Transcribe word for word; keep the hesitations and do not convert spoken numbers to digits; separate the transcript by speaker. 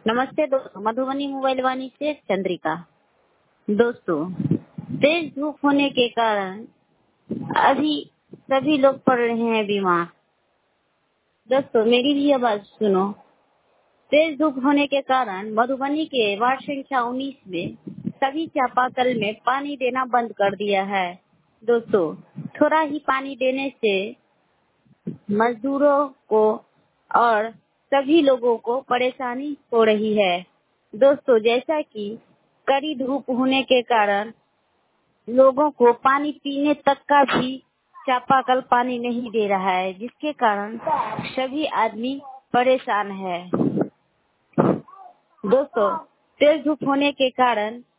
Speaker 1: नमस्ते दोस्तों, मधुबनी मोबाइल वाणी से चंद्रिका। दोस्तों, तेज धूप होने के कारण अभी सभी लोग पड़ रहे हैं बीमार। दोस्तों, मेरी भी आवाज सुनो। तेज धूप होने के कारण मधुबनी के वार्ड संख्या उन्नीस में सभी चापाकल में पानी देना बंद कर दिया है। दोस्तों, थोड़ा ही पानी देने से मजदूरों को और सभी लोगों को परेशानी हो रही है। दोस्तों, जैसा कि कड़ी धूप होने के कारण लोगों को पानी पीने तक का भी चापाकल पानी नहीं दे रहा है, जिसके कारण सभी आदमी परेशान है। दोस्तों, तेज धूप होने के कारण